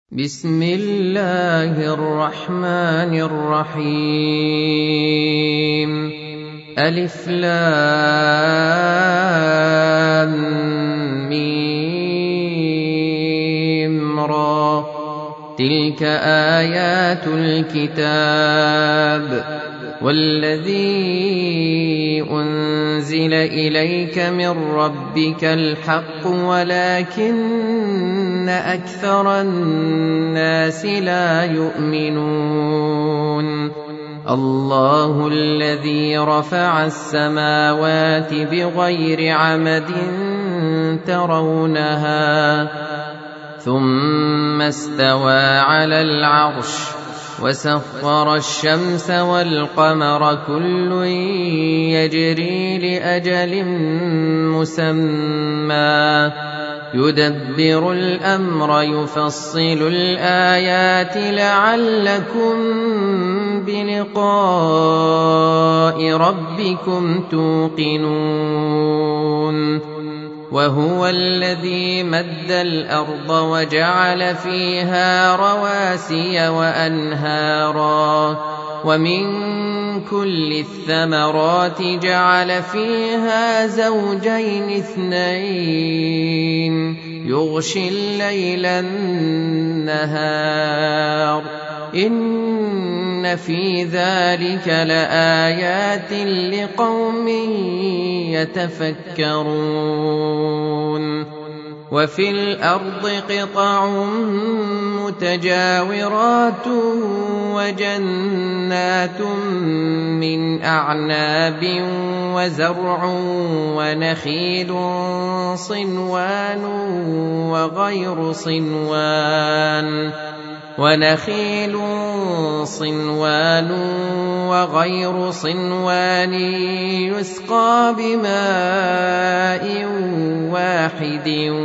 بسم الله الرحمن الرحيم ألف لام ميم را تلك آيات الكتاب والذي أنزل إليك من ربك الحق ولكن أكثر الناس لا يؤمنون الله الذي رفع السماوات بغير عمد ترونها ثم استوى على العرش وسخر الشمس والقمر كل يجري لأجل مسمى يدبر الأمر يفصل الآيات لعلكم بلقاء ربكم توقنون وهو الذي مد الأرض وجعل فيها رواسي وأنهارا ومن كل الثمرات جعل فيها زوجين اثنين يغشي الليل النهار إن في ذلك لآيات لقوم يتفكرون وفي الأرض قطع متجاورات وجنات من أعناب وزرع ونخيل صنوان وغير صنوان يسقى بماء واحد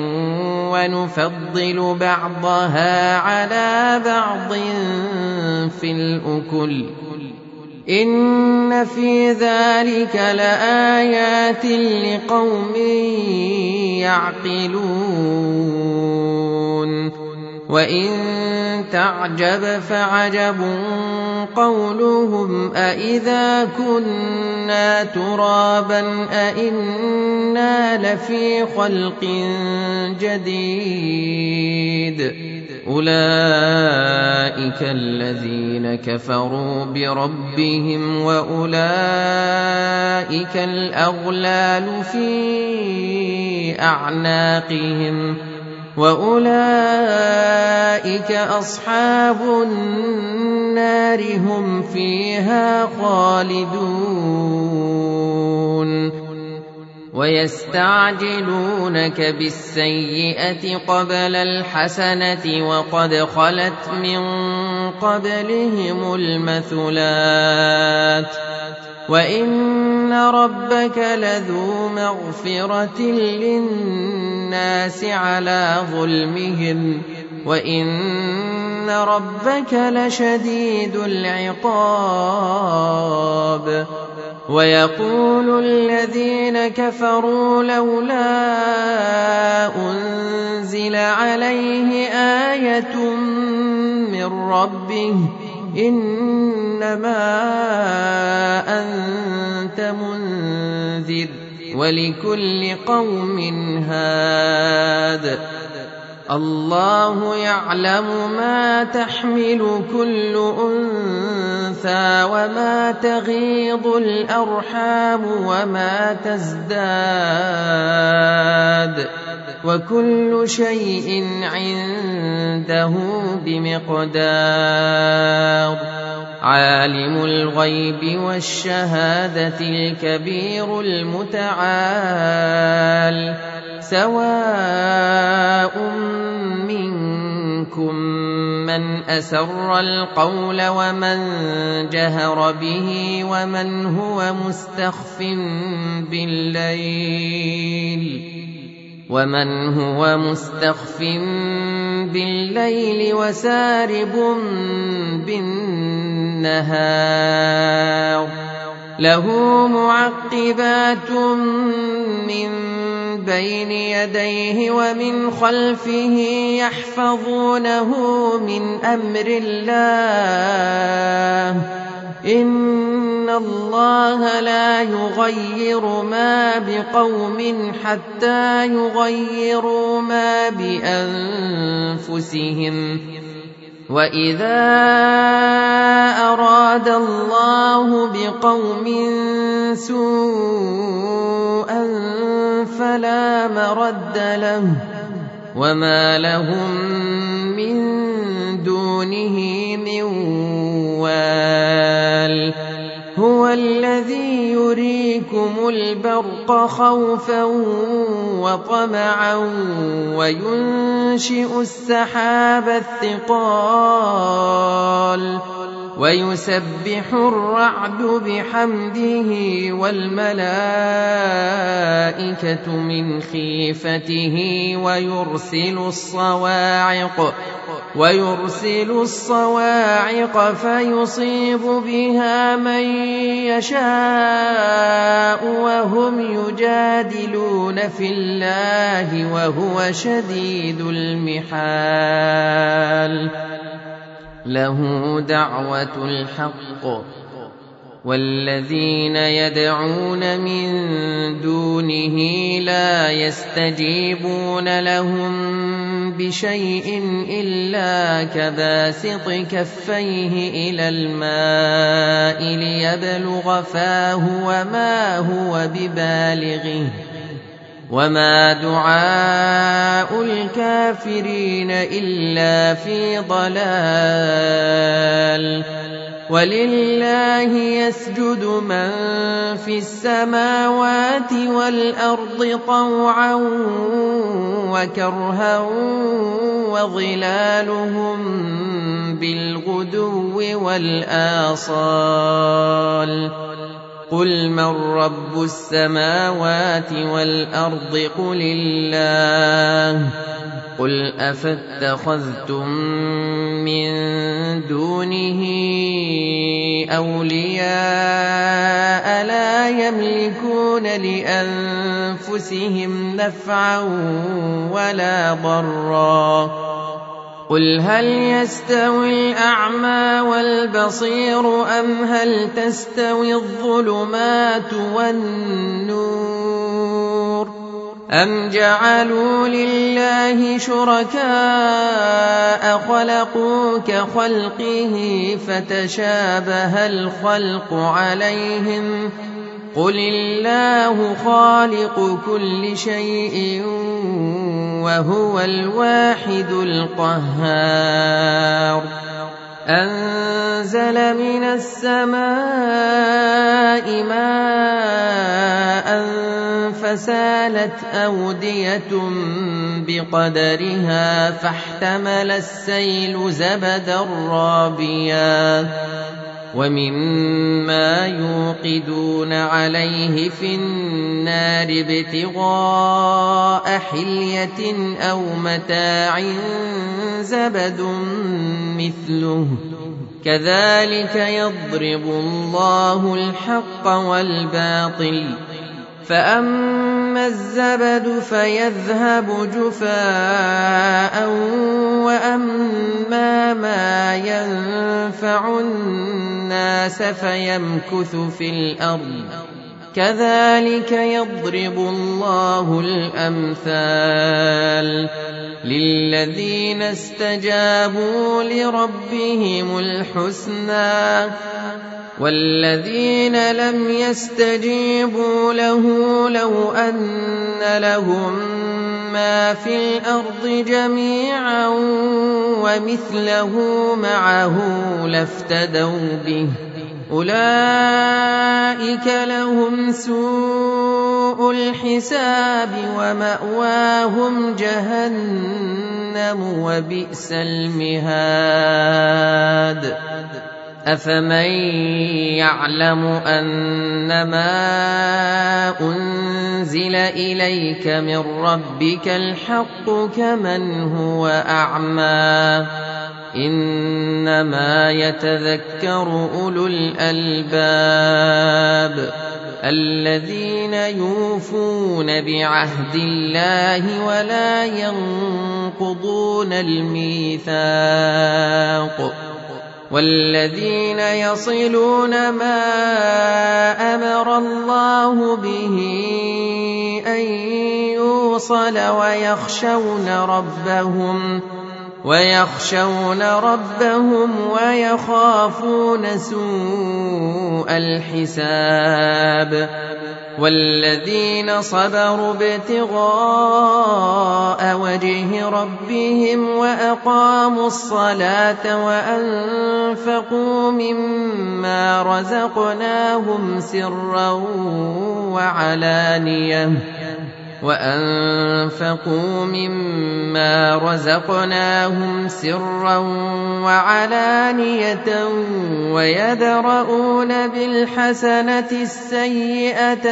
ونفضل بعضها على بعض في الأكل إن في ذلك لآيات لقوم يعقلون وإن تعجب فعجب قولهم أإذا كنا ترابا أإنا لفي خلق جديد أولئك الذين كفروا بربهم وأولئك الأغلال في أعناقهم وأولئك أصحاب النار هم فيها خالدون ويستعجلونك بالسيئة قبل الحسنة وقد خلت من قبلهم المثلات وإن ربك لذو مغفرة للناس على ظلمهم وإن ربك لشديد العقاب ويقول الذين كفروا لولا أنزل عليه آية من ربه إنما أنت منذر ولكل قوم هاد الله يعلم ما تحمل كل أنثى وما تغيض الأرحام وما تزداد وكل شيء عنده بمقدار عالم الغيب والشهادة الكبير المتعال سواء منكم من أسر القول ومن جهر به ومن هو مستخف بالليل وسارب بالنهار له معقبات من بين يديه ومن خلفه يحفظونه من أمر الله إن الله لا يغير ما بقوم حتى يغيروا ما بأنفسهم وإذا أراد الله بقوم سوءا فلا مرد له وما لهم من دونه من وال هو الذي يريكم البرق خوفا وطمعا وينشئ السحاب الثقال ويسبح الرعد بحمده والملائكة من خيفته ويرسل الصواعق فيصيب بها من يشاء وهم يجادلون في الله وهو شديد المحال له دعوة الحق والذين يدعون من دونه لا يستجيبون لهم بشيء إلا كباسط كفيه إلى الماء ليبلغ فاه وما هو ببالغه وما دعاء الكافرين إلا في ضلال ولله يسجد من في السماوات والأرض طوعا وكرها وظلالهم بالغدو والآصال قل من رب السماوات والأرض قل الله قل أفاتخذتم من دونه أولياء لا يملكون لأنفسهم نفعا ولا ضرا قل هل يستوي الأعمى والبصير أم هل تستوي الظلمات والنور أم جعلوا لله شركاء خلقوا كخلقه فتشابه الخلق عليهم قل الله خالق كل شيء وهو الواحد القهار أنزل من السماء ماء فسالت أودية بقدرها فاحتمل السيل زبدا رابيا ومما يوقدون عليه في النار ابتغاء حلية أو متاع زبد مثله كذلك يضرب الله الحق والباطل فأما الزبد فيذهب جفاء وأما ما ينفع الناس فيمكث في الأرض كذلك يضرب الله الأمثال للذين استجابوا لربهم الحسنى والذين لم يستجيبوا له لو أن لهم ما في الأرض جميعا ومثله معه لافتدوا به أولئك لهم سوء الحساب ومأواهم جهنم وبئس المهاد أفمن يعلم أنما أنزل إليك من ربك الحق كمن هو أعمى إنما يتذكر أولو الألباب الذين يوفون بعهد الله ولا ينقضون الميثاق والذين يصلون ما أمر الله به أن يوصل ويخشون ربهم ويخافون سوء الحساب والذين صبروا ابتغاء وجه ربهم وأقاموا الصلاة وأنفقوا مما رزقناهم سرا وعلانية ويدرؤون بالحسنة السيئة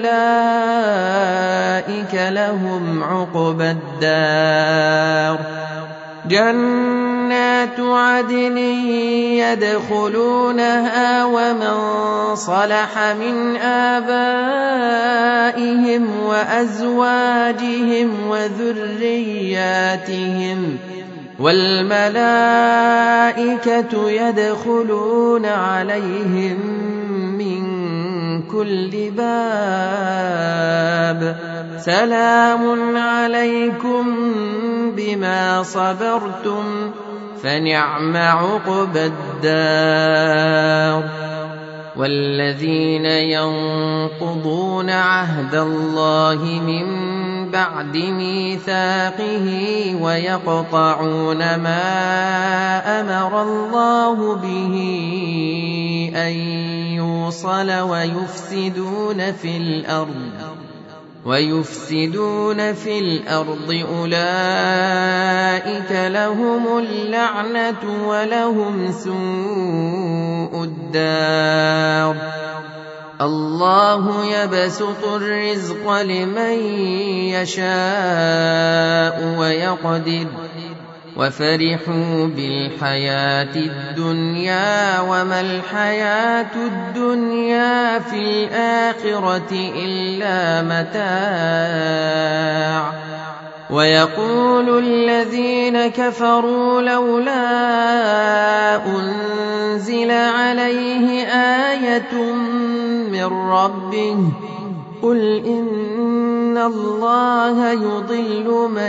أولئك لهم عقبى الدار جنات عدن يدخلونها ومن صلح من آبائهم وأزواجهم وذرياتهم والملائكة يدخلون عليهم من كل باب سلام عليكم بما صبرتم فنعم عقبى الدار والذين ينقضون عهد الله من بعد ميثاقه ويقطعون ما أمر الله به أن يوصل ويفسدون في الأرض أولئك لهم اللعنة ولهم سوء الدار الله يبسط الرزق لمن يشاء ويقدر وفرحوا بالحياة الدنيا وما الحياة الدنيا في الآخرة إلا متاع ويقول الذين كفروا لولا أنزل عليه آية من ربه قل إن الله يضل من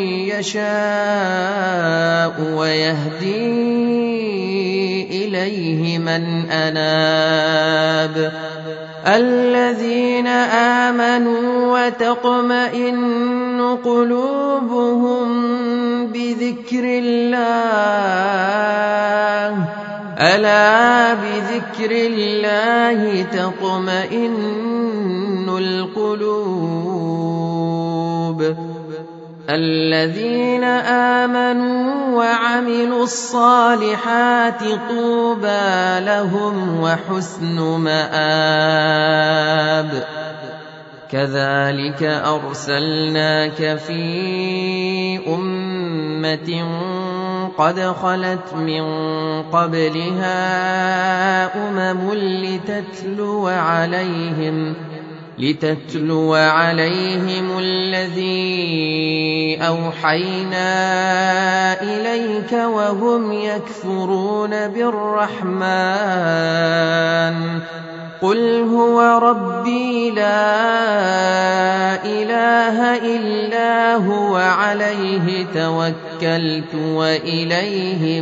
يشاء ويهدي إليه من أناب الذين آمنوا وتطمئن قلوبهم بذكر الله ألا بذكر الله تطمئن القلوب الذين آمنوا وعملوا الصالحات طوبى لهم وحسن مآب كذلك أرسلناك في أمة قد خلت من قبلها لتتلو عليهم الذي أوحينا إليك وهم يكفرون بالرحمن قل هو ربي لا إله إلا هو عليه توكلت وإليه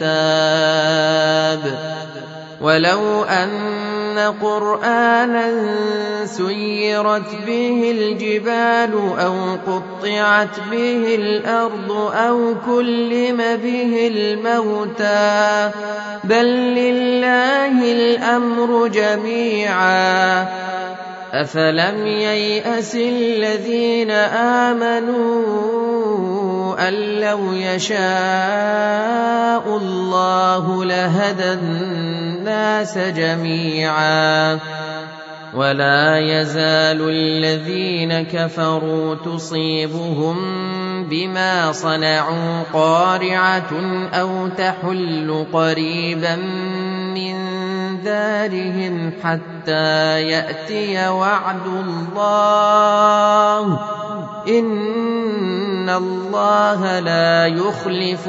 متاب ولو أن قرآنا سيرت به الجبال أو قطعت به الأرض أو كلم به الموتى بل لله الأمر جميعا أفلم ييأس الذين آمنوا أن لو يشاء الله لهدى الناس جميعا ولا يزال الذين كفروا تصيبهم بما صنعوا قارعة أو تحل قريبا من دارهم حتى يأتي وعد الله إن الله لا يخلف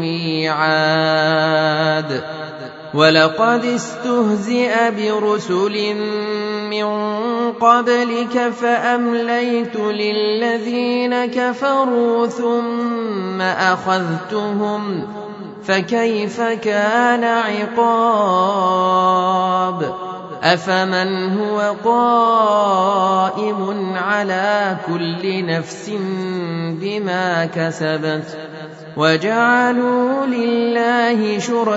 الميعاد ولقد استهزئ برسل من قبلك فأمليت للذين كفروا ثم أخذتهم فكيف كان عقاب أفمن هو قائم على كل نفس بما كسبت وجعلوا لله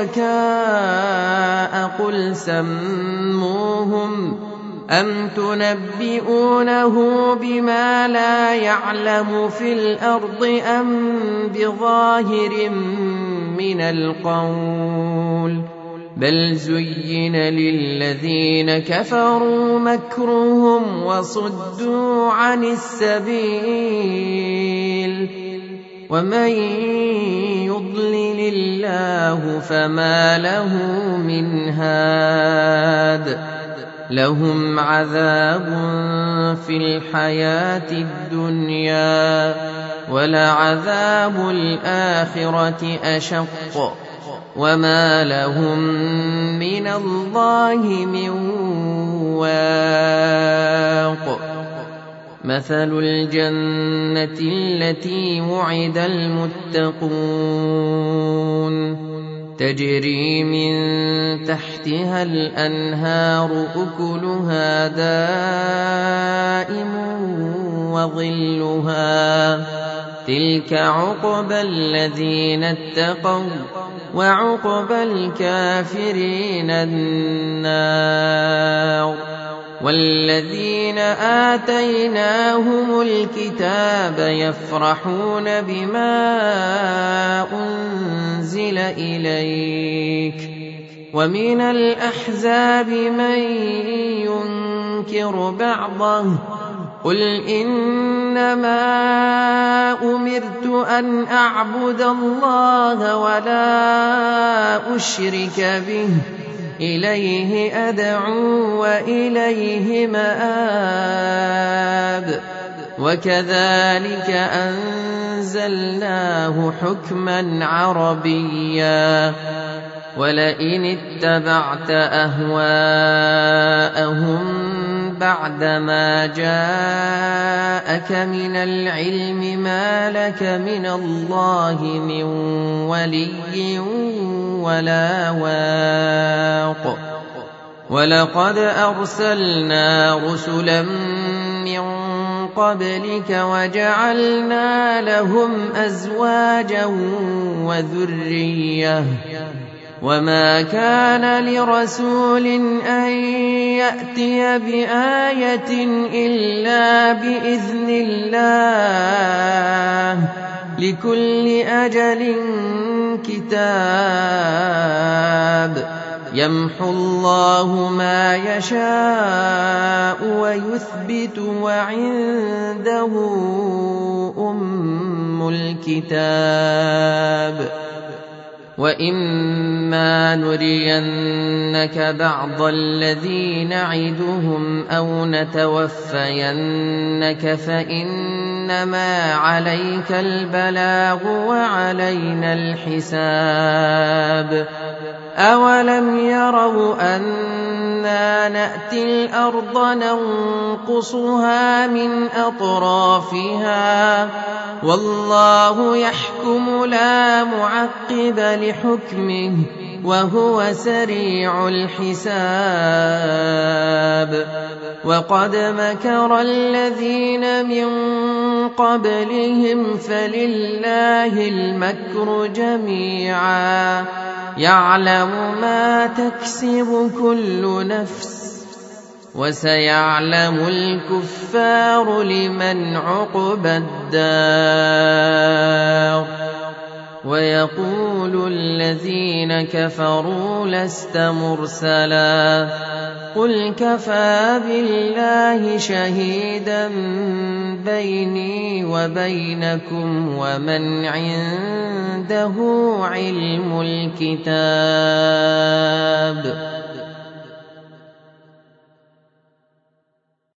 شركاء قل سموهم أم تنبئونه بما لا يعلم في الأرض أم بظاهر من القول بل زين للذين كفروا مكرهم وصدوا عن السبيل ومن يضلل الله فما له من هاد لهم عذاب في الحياة الدنيا ولعذاب الآخرة أشق وما لهم من الله من واق مثل الجنة التي وعد المتقون تجري من تحتها الأنهار أكلها دائم وظلها تلك عقبى الذين اتقوا وعقبى الكافرين النار والذين آتيناهم الكتاب يفرحون بما أنزل إليك ومن الأحزاب من ينكر بعضه قل إنما أمرت أن أعبد الله ولا أشرك به إليه أدعو وإليه مآب وكذلك أنزلناه حكما عربيا ولئن اتبعت أهواءهم بعدما جاءك من العلم ما لك من الله من ولي ولا واق ولقد أرسلنا رسلا من قبلك وجعلنا لهم أزواجا وذرية وما كان لرسول أن يأتي بآية إلا بإذن الله لكل أجل كتاب يمحو الله ما يشاء ويثبت وعنده أم الكتاب وإما نرينك بعض الذي نعدهم أو نتوفينك فإنما عليك البلاغ وعلينا الحساب أولم يروا أنا نأتي الأرض ننقصها من أطرافها والله يحكم لا معقب لحكمه وهو سريع الحساب وقد مكر الذين من قبلهم فلله المكر جميعا يعلم ما تكسب كل نفس وسيعلم الكفار لمن عقبى الدار ويقول الذين كفروا لست مرسلا قُلْ كَفَىٰ بِاللَّهِ شَهِيدًا بَيْنِي وَبَيْنَكُمْ وَمَنْ عِندَهُ عِلْمُ الْكِتَابِ